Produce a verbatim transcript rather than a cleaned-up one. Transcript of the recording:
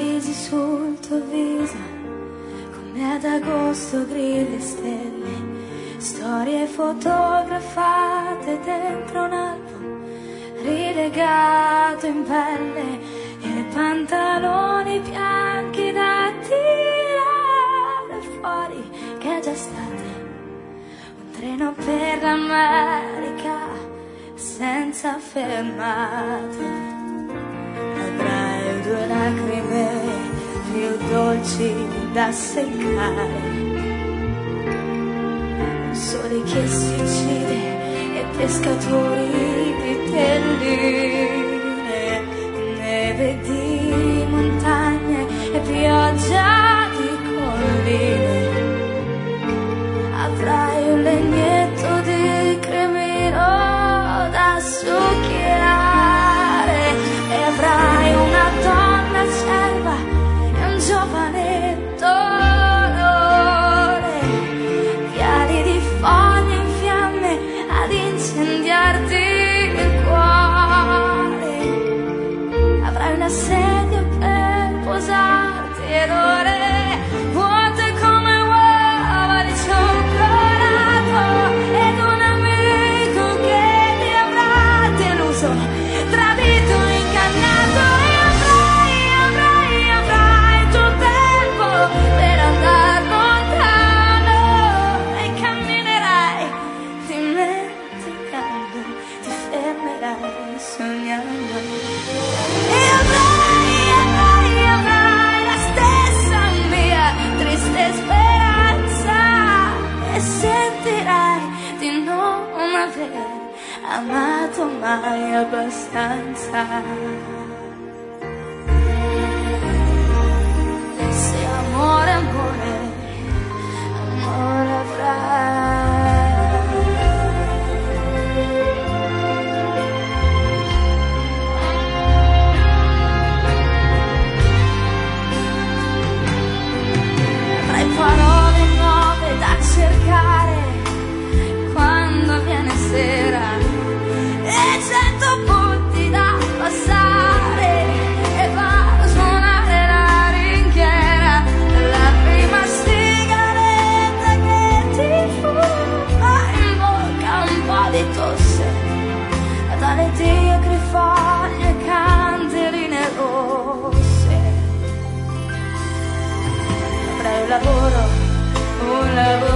sorrisi sul tuo viso, come ad agosto grille stelle, storie fotografate dentro un album rilegato in pelle, e pantaloni bianchi da tirare fuori, che è già estate, un treno per l'America senza fermate. Avrai due lacrime più dolci da seccare, un sole che si uccide e pescatori di telline, neve di montagne e pioggia di colline. Avrai un legnetto di cremino da succhiare, e avrai una donna serva e un giovane dolore, viali di foglie in fiamme ad incendiarti il cuore. Avrai una sedia per posarti ed ore vuote come uova di cioccolato, ed un amico che ti avrà deluso, tradito, ingannato. E avrai, avrai, avrai il tuo tempo per andar lontano, e camminerai dimenticando, ti fermerai sognando. E avrai, avrai, avrai la stessa mia triste speranza, e sentirai di non aver amato mai abbastanza. Se amore, amore, amore avrai. Avrai parole nuove da cercare quando viene sera, e cento punti da passare, e vado a suonare la ringhiera, la prima sigaretta che ti fuma in bocca, un po' di tosse, dalle diacre foglie, candeline rosse. Avrai un lavoro, un lavoro